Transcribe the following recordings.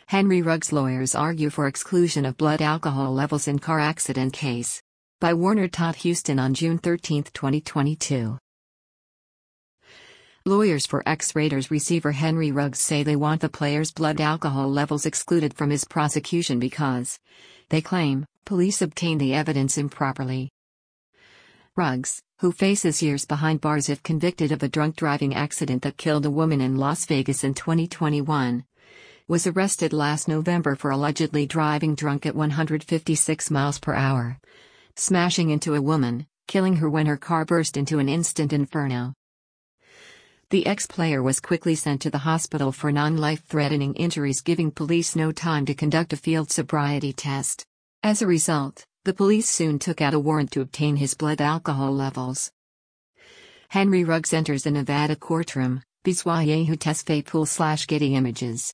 Henry Ruggs' lawyers argue for exclusion of blood alcohol levels in car accident case. By Warner Todd Houston on June 13, 2022. Lawyers for ex-Raiders receiver Henry Ruggs say they want the player's blood alcohol levels excluded from his prosecution because, they claim, police obtained the evidence improperly. Ruggs, who faces years behind bars if convicted of a drunk driving accident that killed a woman in Las Vegas in 2021, was arrested last November for allegedly driving drunk at 156 miles per hour, smashing into a woman, killing her when her car burst into an instant inferno. The ex-player was quickly sent to the hospital for non-life-threatening injuries, giving police no time to conduct a field sobriety test. As a result, the police soon took out a warrant to obtain his blood alcohol levels. Henry Ruggs enters a Nevada courtroom, Biswayehu Tesfaithful/Getty Images.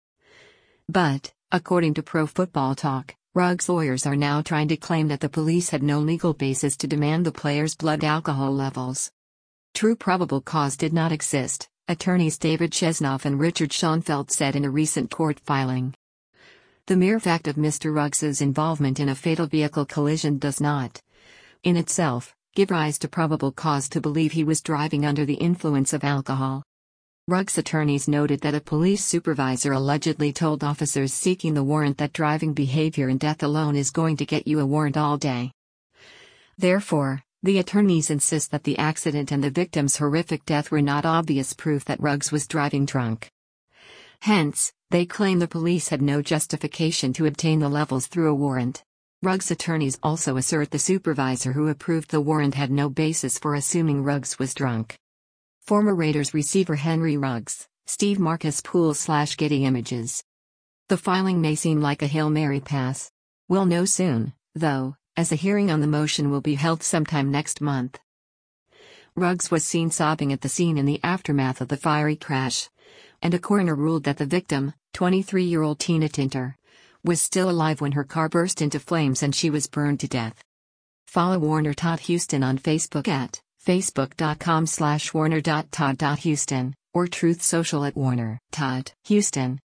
But, according to Pro Football Talk, Ruggs' lawyers are now trying to claim that the police had no legal basis to demand the player's blood alcohol levels. True probable cause did not exist, attorneys David Chesnoff and Richard Schoenfeld said in a recent court filing. The mere fact of Mr. Ruggs's involvement in a fatal vehicle collision does not, in itself, give rise to probable cause to believe he was driving under the influence of alcohol. Ruggs' attorneys noted that a police supervisor allegedly told officers seeking the warrant that driving behavior and death alone is going to get you a warrant all day. Therefore, the attorneys insist that the accident and the victim's horrific death were not obvious proof that Ruggs was driving drunk. Hence, they claim the police had no justification to obtain the levels through a warrant. Ruggs' attorneys also assert the supervisor who approved the warrant had no basis for assuming Ruggs was drunk. Former Raiders receiver Henry Ruggs, Steve Marcus Poole/Getty Images. The filing may seem like a Hail Mary pass. We'll know soon, though, as a hearing on the motion will be held sometime next month. Ruggs was seen sobbing at the scene in the aftermath of the fiery crash, and a coroner ruled that the victim, 23-year-old Tina Tinter, was still alive when her car burst into flames and she was burned to death. Follow Warner Todd Houston on Facebook at facebook.com/warner.todd.houston or Truth Social at Warner Todd Houston.